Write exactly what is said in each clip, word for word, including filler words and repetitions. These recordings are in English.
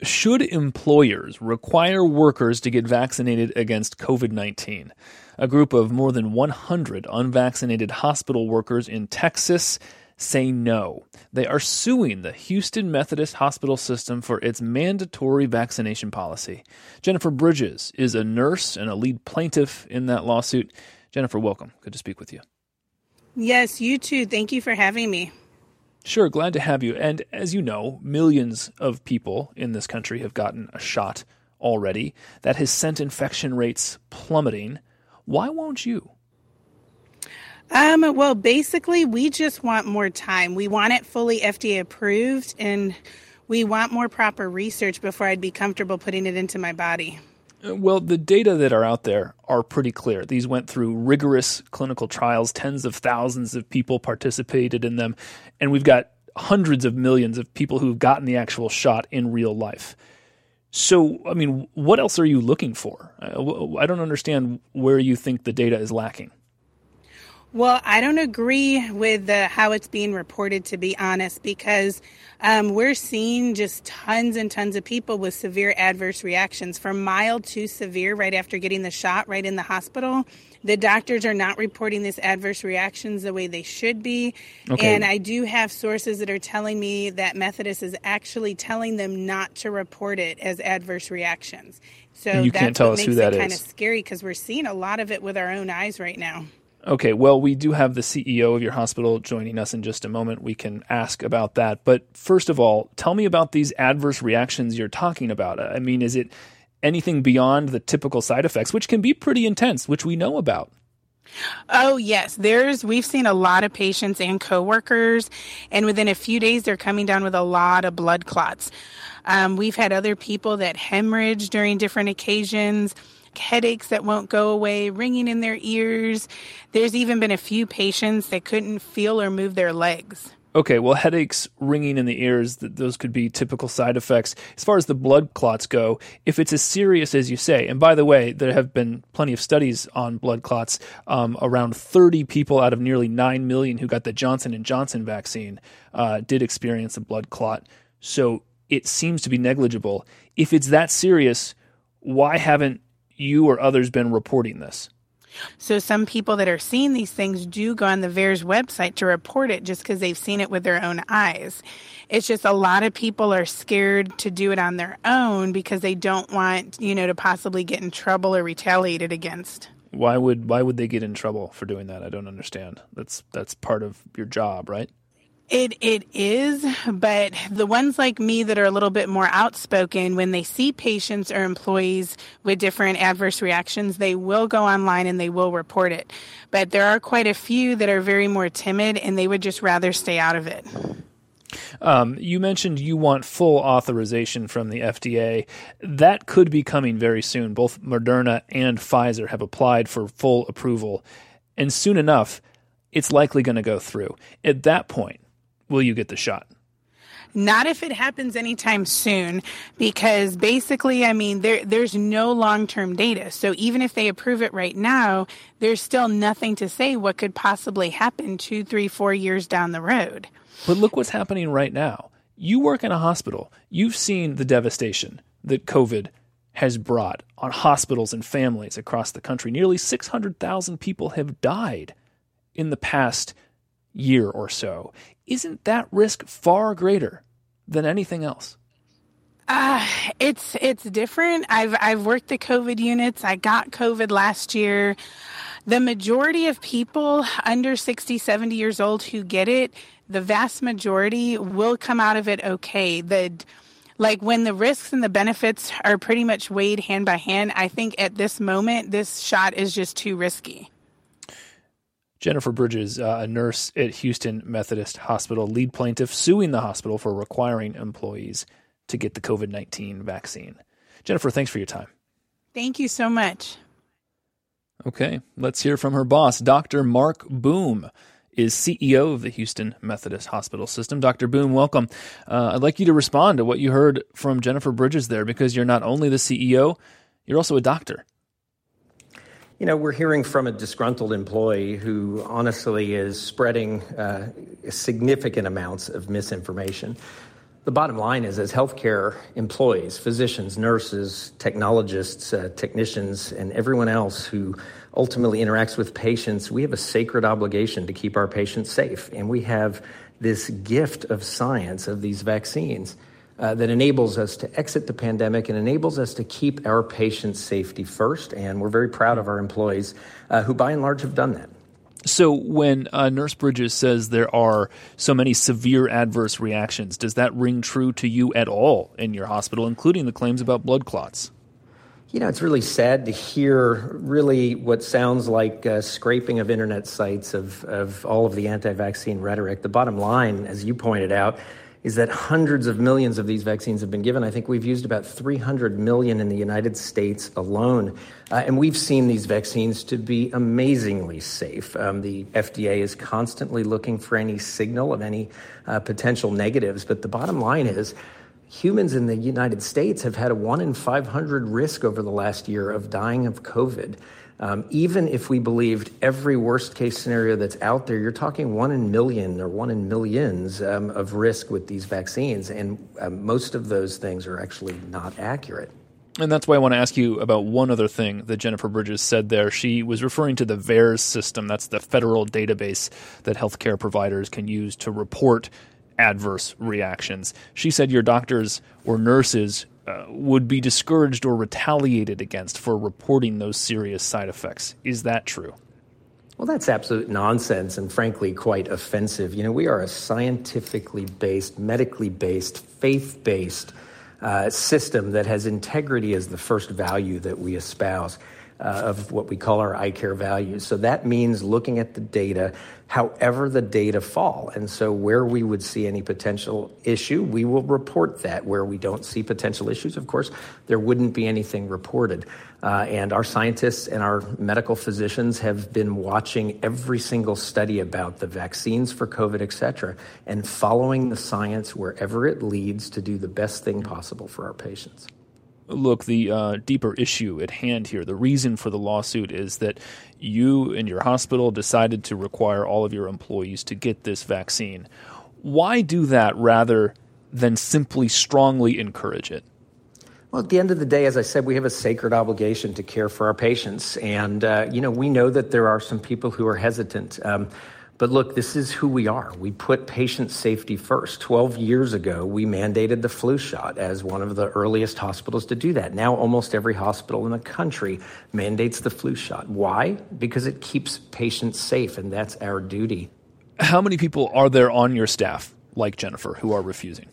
Should employers require workers to get vaccinated against covid nineteen? A group of more than one hundred unvaccinated hospital workers in Texas say no. They are suing the Houston Methodist Hospital System for its mandatory vaccination policy. Jennifer Bridges is a nurse and a lead plaintiff in that lawsuit. Jennifer, welcome. Good to speak with you. Yes, you too. Thank you for having me. Sure, glad to have you. And as you know, millions of people in this country have gotten a shot already. That has sent infection rates plummeting. Why won't you? Um, well, basically, we just want more time. We want it fully F D A approved, and we want more proper research before I'd be comfortable putting it into my body. Well, the data that are out there are pretty clear. These went through rigorous clinical trials. Tens of thousands of people participated in them, and we've got hundreds of millions of people who've gotten the actual shot in real life. So, I mean, what else are you looking for? I don't understand where you think the data is lacking. Well, I don't agree with the, how it's being reported, to be honest, because um, we're seeing just tons and tons of people with severe adverse reactions, from mild to severe right after getting the shot right in the hospital. The doctors are not reporting these adverse reactions the way they should be. Okay. And I do have sources that are telling me that Methodist is actually telling them not to report it as adverse reactions. So you that's can't tell what us makes who that it kind of is. scary, because we're seeing a lot of it with our own eyes right now. Okay, well, we do have the C E O of your hospital joining us in just a moment. We can ask about that. But first of all, tell me about these adverse reactions you're talking about. I mean, is it anything beyond the typical side effects, which can be pretty intense, which we know about? Oh, yes. There's we've seen a lot of patients and coworkers, and within a few days, they're coming down with a lot of blood clots. Um, we've had other people that hemorrhage during different occasions, headaches that won't go away, ringing in their ears. There's even been a few patients that couldn't feel or move their legs. Okay, well, headaches, ringing in the ears, those could be typical side effects. As far as the blood clots go, if it's as serious as you say, and by the way, there have been plenty of studies on blood clots. Um, around thirty people out of nearly nine million who got the Johnson and Johnson vaccine uh, did experience a blood clot. So it seems to be negligible. If it's that serious, why haven't you or others been reporting this? So some people that are seeing these things do go on the V A E R S website to report it just because they've seen it with their own eyes. It's just a lot of people are scared to do it on their own because they don't want, you know, to possibly get in trouble or retaliated against. Why would why would they get in trouble for doing that? I don't understand. That's that's part of your job, right? It it is, but the ones like me that are a little bit more outspoken, when they see patients or employees with different adverse reactions, they will go online and they will report it. But there are quite a few that are very more timid, and they would just rather stay out of it. Um, you mentioned you want full authorization from the F D A. That could be coming very soon. Both Moderna and Pfizer have applied for full approval, and soon enough, it's likely going to go through. At that point, will you get the shot? Not if it happens anytime soon, because basically, I mean, there there's no long-term data. So even if they approve it right now, there's still nothing to say what could possibly happen two, three, four years down the road. But look what's happening right now. You work in a hospital. You've seen the devastation that COVID has brought on hospitals and families across the country. Nearly six hundred thousand people have died in the past year or so. Isn't that risk far greater than anything else? Uh, it's it's different. I've I've worked the COVID units. I got COVID last year. The majority of people under sixty, seventy years old who get it, the vast majority will come out of it okay. The Like when the risks and the benefits are pretty much weighed hand by hand, I think at this moment, this shot is just too risky. Jennifer Bridges, uh, a nurse at Houston Methodist Hospital, lead plaintiff suing the hospital for requiring employees to get the COVID nineteen vaccine. Jennifer, thanks for your time. Thank you so much. Okay, let's hear from her boss. Doctor Mark Boom is C E O of the Houston Methodist Hospital System. Doctor Boom, welcome. Uh, I'd like you to respond to what you heard from Jennifer Bridges there, because you're not only the C E O, you're also a doctor. You know, we're hearing from a disgruntled employee who honestly is spreading uh, significant amounts of misinformation. The bottom line is, as healthcare employees, physicians, nurses, technologists, uh, technicians, and everyone else who ultimately interacts with patients, we have a sacred obligation to keep our patients safe. And we have this gift of science, of these vaccines, uh, that enables us to exit the pandemic and enables us to keep our patients' safety first. And we're very proud of our employees uh, who, by and large, have done that. So when uh, Nurse Bridges says there are so many severe adverse reactions, does that ring true to you at all in your hospital, including the claims about blood clots? You know, it's really sad to hear really what sounds like uh, scraping of internet sites of, of all of the anti-vaccine rhetoric. The bottom line, as you pointed out, is that hundreds of millions of these vaccines have been given. I think we've used about three hundred million in the United States alone. Uh, and we've seen these vaccines to be amazingly safe. Um, the F D A is constantly looking for any signal of any uh, potential negatives. But the bottom line is, humans in the United States have had a one in five hundred risk over the last year of dying of COVID. Um, even if we believed every worst-case scenario that's out there, you're talking one in million or one in millions um, of risk with these vaccines, and uh, most of those things are actually not accurate. And that's why I want to ask you about one other thing that Jennifer Bridges said there. She was referring to the V A E R S system. That's the federal database that healthcare providers can use to report adverse reactions. She said your doctors or nurses uh, would be discouraged or retaliated against for reporting those serious side effects. Is that true? Well, that's absolute nonsense and frankly quite offensive. You know, we are a scientifically based, medically based, faith-based uh, system that has integrity as the first value that we espouse. Uh, of what we call our I CARE values. So that means looking at the data, however the data fall. And so where we would see any potential issue, we will report that. Where we don't see potential issues, of course, there wouldn't be anything reported. Uh, and our scientists and our medical physicians have been watching every single study about the vaccines for COVID, et cetera, and following the science wherever it leads to do the best thing possible for our patients. Look, the uh, deeper issue at hand here, the reason for the lawsuit is that you and your hospital decided to require all of your employees to get this vaccine. Why do that rather than simply strongly encourage it? Well, at the end of the day, as I said, we have a sacred obligation to care for our patients. And, uh, you know, we know that there are some people who are hesitant. Um, But look, this is who we are. We put patient safety first. Twelve years ago, we mandated the flu shot as one of the earliest hospitals to do that. Now almost every hospital in the country mandates the flu shot. Why? Because it keeps patients safe, and that's our duty. How many people are there on your staff, like Jennifer, who are refusing?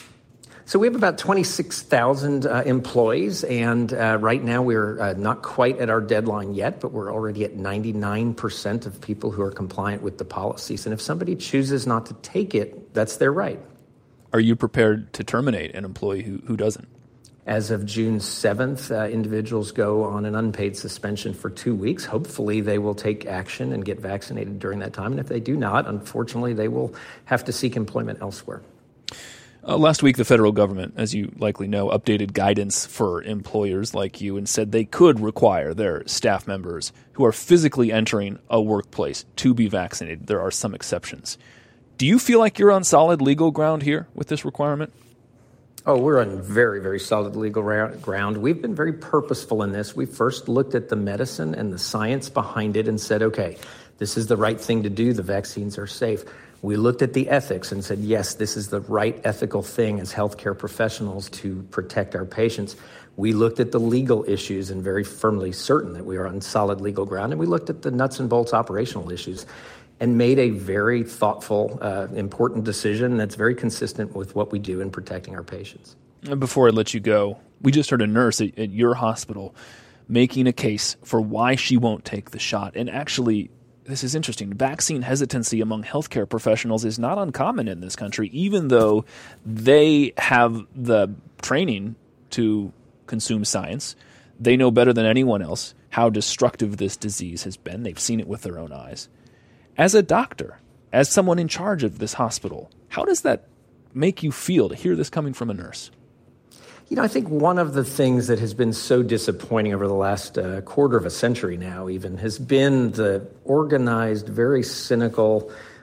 So we have about twenty-six thousand uh, employees, and uh, right now we're uh, not quite at our deadline yet, but we're already at ninety-nine percent of people who are compliant with the policies. And if somebody chooses not to take it, that's their right. Are you prepared to terminate an employee who, who doesn't? As of June seventh, uh, individuals go on an unpaid suspension for two weeks. Hopefully they will take action and get vaccinated during that time. And if they do not, unfortunately, they will have to seek employment elsewhere. Uh, last week, the federal government, as you likely know, updated guidance for employers like you and said they could require their staff members who are physically entering a workplace to be vaccinated. There are some exceptions. Do you feel like you're on solid legal ground here with this requirement? Oh, we're on very, very solid legal ground. We've been very purposeful in this. We first looked at the medicine and the science behind it and said, okay, this is the right thing to do. The vaccines are safe. We looked at the ethics and said, yes, this is the right ethical thing as healthcare professionals to protect our patients. We looked at the legal issues and very firmly certain that we are on solid legal ground. And we looked at the nuts and bolts operational issues and made a very thoughtful, uh, important decision that's very consistent with what we do in protecting our patients. And before I let you go, we just heard a nurse at, at your hospital making a case for why she won't take the shot. And actually, this is interesting. Vaccine hesitancy among healthcare professionals is not uncommon in this country, even though they have the training to consume science. They know better than anyone else how destructive this disease has been. They've seen it with their own eyes. As a doctor, as someone in charge of this hospital, how does that make you feel to hear this coming from a nurse? You know, I think one of the things that has been so disappointing over the last uh, quarter of a century now even has been the organized, very cynical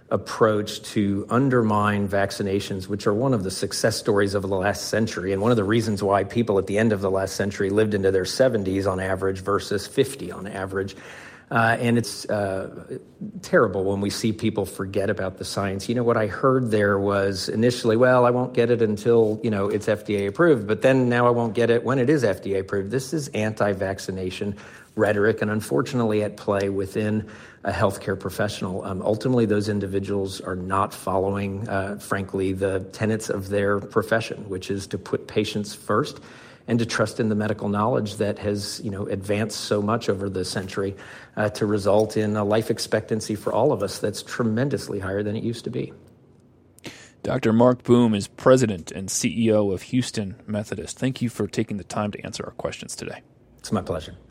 approach to undermine vaccinations, which are one of the success stories of the last century, and one of the reasons why people at the end of the last century lived into their seventies on average versus fifty on average. Uh, and it's uh, terrible when we see people forget about the science. You know, what I heard there was initially, well, I won't get it until, you know, it's F D A approved, but then now I won't get it when it is F D A approved. This is anti-vaccination rhetoric, and unfortunately at play within a healthcare professional. Um, ultimately, those individuals are not following, uh, frankly, the tenets of their profession, which is to put patients first and to trust in the medical knowledge that has, you know, advanced so much over the century uh, to result in a life expectancy for all of us that's tremendously higher than it used to be. Doctor Mark Boom is president and C E O of Houston Methodist. Thank you for taking the time to answer our questions today. It's my pleasure.